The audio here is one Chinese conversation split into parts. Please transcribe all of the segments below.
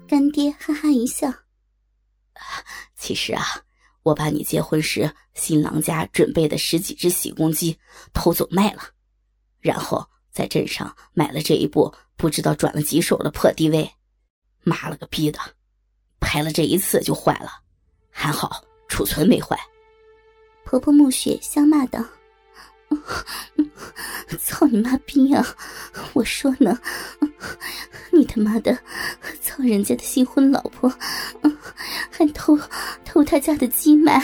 干爹哈哈一笑： 其实啊，我把你结婚时新郎家准备的10几只洗公鸡偷走卖了，然后在镇上买了这一部不知道转了几手的破 DV。妈了个逼的，拍了这一次就坏了，还好储存没坏。 婆婆暮雪笑骂道：操你妈逼啊！我说呢，你他妈的操人家的新婚老婆，还偷他家的鸡买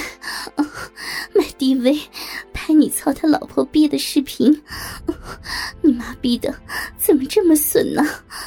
DV 拍你操他老婆逼的视频，你妈逼的怎么这么损呢？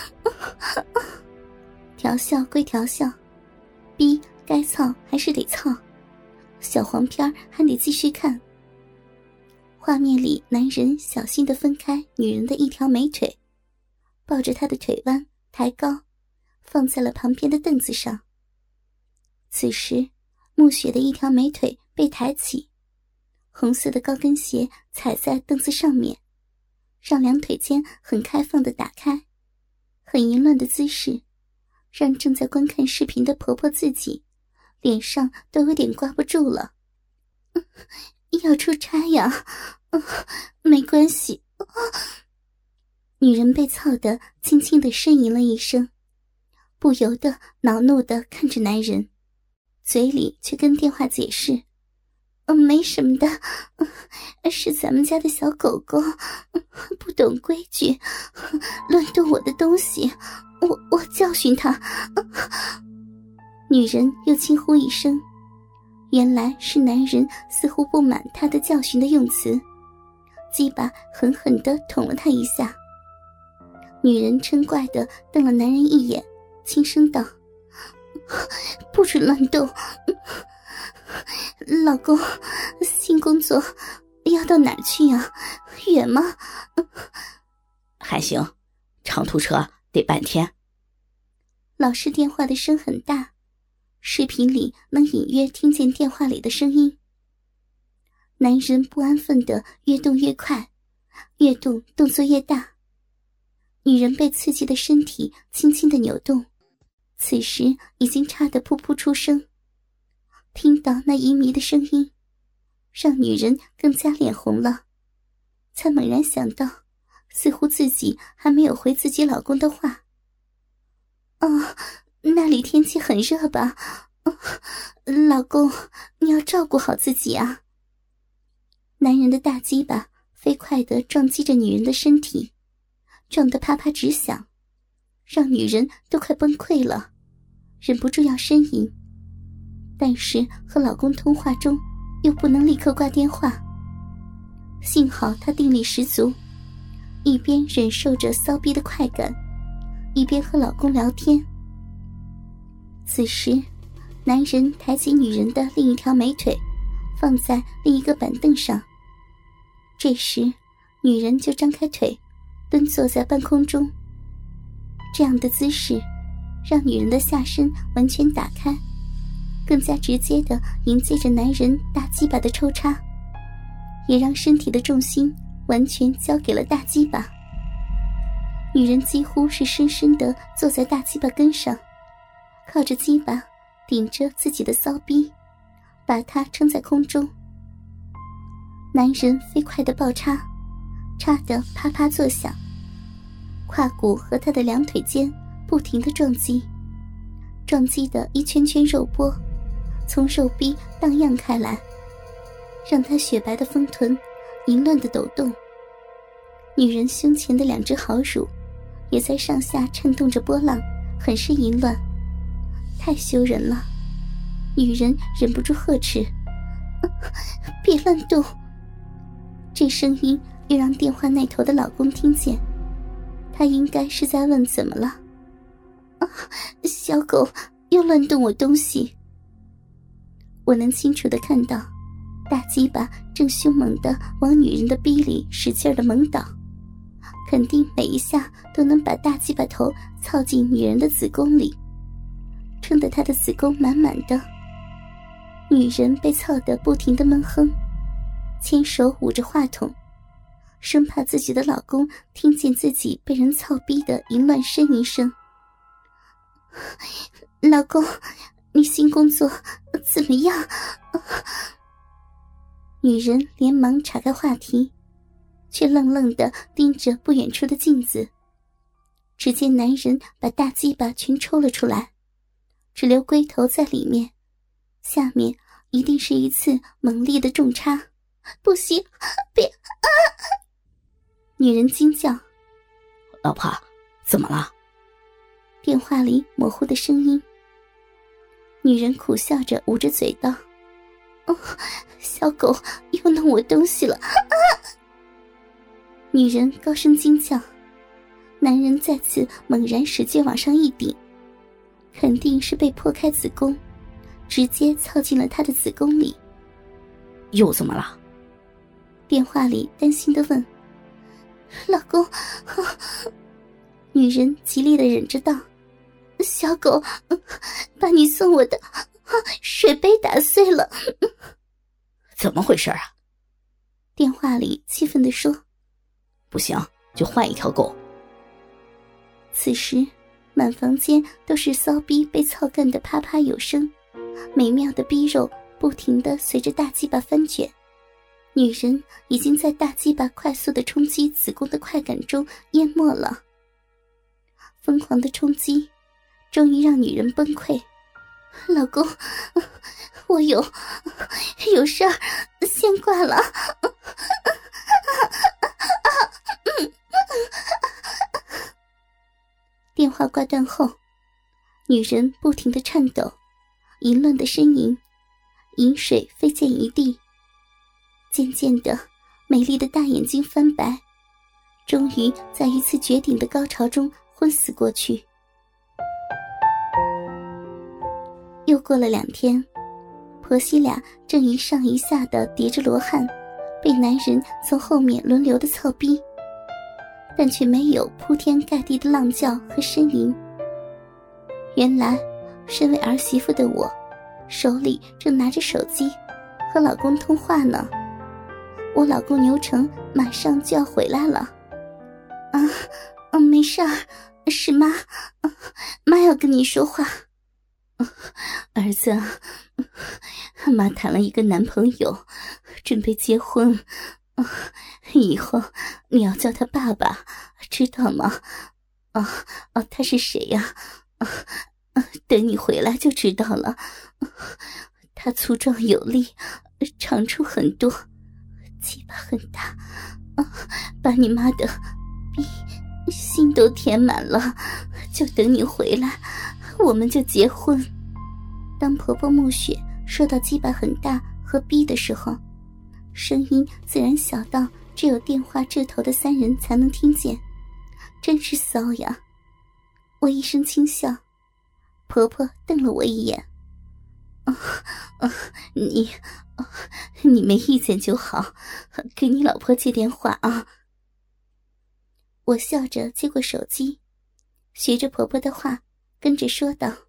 调笑归调笑，逼该操还是得操，小黄片还得继续看。画面里，男人小心地分开女人的一条美腿，抱着她的腿弯抬高，放在了旁边的凳子上。此时，暮雪的一条美腿被抬起，红色的高跟鞋踩在凳子上面，让两腿间很开放地打开，很淫乱的姿势，让正在观看视频的婆婆自己脸上都有点挂不住了。要出差呀？没关系。女人被操得轻轻地呻吟了一声，不由得恼怒地看着男人，嘴里却跟电话解释：没什么的，是咱们家的小狗狗，不懂规矩，乱动我的东西，我教训它。女人又轻呼一声，原来是男人似乎不满她的教训的用词，鸡巴狠狠地捅了她一下。女人嗔怪地瞪了男人一眼，轻声道：不准乱动。老公，新工作要到哪儿去呀？远吗？ 还行，长途车得半天。 老式电话的声很大，视频里能隐约听见电话里的声音。男人不安分地越动越快，越动动作越大。女人被刺激的身体轻轻地扭动，此时已经差得噗噗出声。听到那淫靡的声音，让女人更加脸红了，才猛然想到，似乎自己还没有回自己老公的话。那里天气很热吧？老公，你要照顾好自己啊。男人的大鸡巴飞快地撞击着女人的身体，撞得啪啪直响，让女人都快崩溃了，忍不住要呻吟。但是和老公通话中又不能立刻挂电话，幸好她定力十足，一边忍受着骚逼的快感，一边和老公聊天。此时男人抬起女人的另一条美腿，放在另一个板凳上。这时女人就张开腿蹲坐在半空中，这样的姿势让女人的下身完全打开，更加直接地迎接着男人大鸡巴的抽插，也让身体的重心完全交给了大鸡巴。女人几乎是深深地坐在大鸡巴根上，靠着鸡巴顶着自己的骚逼，把它撑在空中。男人飞快地爆插，插得啪啪作响，胯骨和他的两腿间不停地撞击，撞击的一圈圈肉波从肉壁荡漾开来，让他雪白的丰臀淫乱地抖动。女人胸前的两只好乳也在上下颤动着波浪，很是淫乱，太羞人了。女人忍不住呵斥：别乱动。这声音又让电话那头的老公听见，他应该是在问怎么了。小狗又乱动我东西。我能清楚地看到大鸡巴正凶猛地往女人的逼里使劲地猛倒，肯定每一下都能把大鸡巴头操进女人的子宫里，撑得她的子宫满满的。女人被操得不停地闷哼，牵手捂着话筒，生怕自己的老公听见自己被人操逼的淫乱呻吟声。 老公，你新工作怎么样？女人连忙岔开话题，却愣愣地盯着不远处的镜子。只见男人把大鸡巴全抽了出来，只留龟头在里面，下面一定是一次猛烈的重插。不行，别啊！女人惊叫： 老婆，怎么了？ 电话里模糊的声音。女人苦笑着捂着嘴道：小狗又弄我东西了啊！女人高声惊叫，男人再次猛然使劲往上一顶，肯定是被破开子宫，直接操进了她的子宫里。 又怎么了？ 电话里担心地问：老公。女人极力地忍着道：小狗把你送我的水杯打碎了。 怎么回事啊？ 电话里气愤地说： 不行，就换一条狗。 此时满房间都是骚逼被操干的啪啪有声，美妙的逼肉不停地随着大鸡巴翻卷，女人已经在大鸡巴快速的冲击子宫的快感中淹没了。疯狂的冲击终于让女人崩溃。老公，我有事儿，先挂了。电话挂断后，女人不停地颤抖，淫乱的呻吟，饮水飞溅一地。渐渐的，美丽的大眼睛翻白，终于在一次绝顶的高潮中昏死过去。又过了2天，婆媳俩正一上一下的叠着罗汉，被男人从后面轮流的操逼，但却没有铺天盖地的浪叫和呻吟。原来身为儿媳妇的我，手里正拿着手机和老公通话呢。我老公牛成马上就要回来了。没事儿，是妈，妈要跟你说话。儿子，妈谈了一个男朋友，准备结婚，以后你要叫他爸爸，知道吗？他是谁呀？等你回来就知道了。他粗壮有力，长处很多，鸡巴很大，把你妈的逼心都填满了，就等你回来，我们就结婚。当婆婆暮雪说到鸡巴很大和逼的时候，声音自然小到只有电话这头的3人才能听见，真是骚呀！我一声轻笑，婆婆瞪了我一眼：你没意见就好，给你老婆接电话啊。我笑着接过手机，学着婆婆的话跟着说道：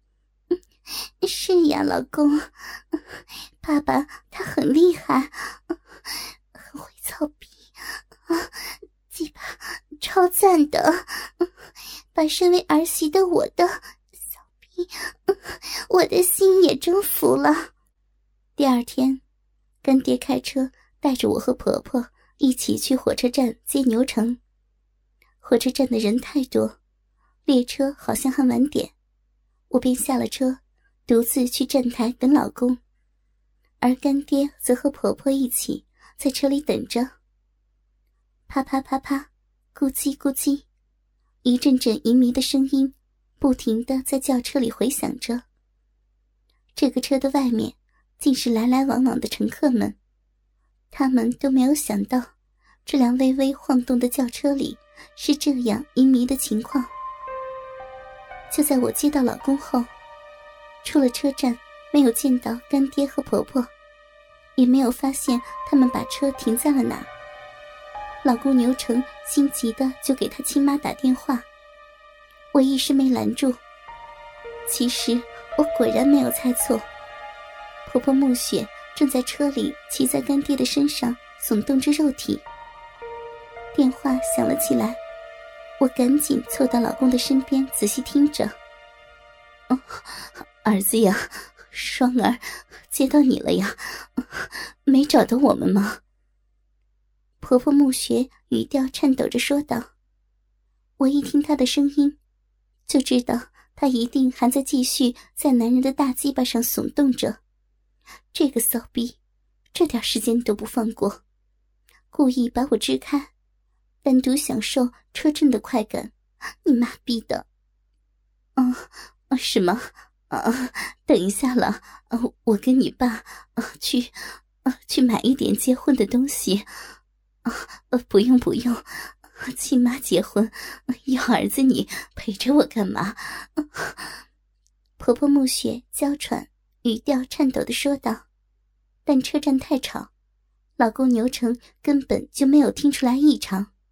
是呀，老公，爸爸他很厉害，很会操逼，鸡巴超赞的，把身为儿媳的我的小逼，我的心也征服了。第2天，干爹开车带着我和婆婆一起去火车站接牛成。火车站的人太多，列车好像还晚点，我便下了车，独自去站台等老公，而干爹则和婆婆一起在车里等着。啪啪啪啪，咕叽咕叽，一阵阵淫靡的声音不停地在轿车里回响着。这个车的外面竟是来来往往的乘客们，他们都没有想到这辆微微晃动的轿车里是这样淫靡的情况。就在我接到老公后，出了车站，没有见到干爹和婆婆，也没有发现他们把车停在了哪儿。老公牛成心急的就给他亲妈打电话，我一时没拦住。其实我果然没有猜错，婆婆暮雪正在车里骑在干爹的身上耸动着肉体。电话响了起来，我赶紧凑到老公的身边仔细听着。 儿子呀，双儿接到你了呀，没找到我们吗？婆婆暮雪语调颤抖着说道。我一听她的声音，就知道她一定还在继续在男人的大鸡巴上耸动着。这个骚逼，这点时间都不放过，故意把我支开，单独享受车震的快感。你妈逼的！什么？等一下了，我跟你爸去买一点结婚的东西。不用，亲妈结婚，要儿子你陪着我干嘛？婆婆暮雪娇喘，语调颤抖地说道。但车站太吵，老公牛成根本就没有听出来异常。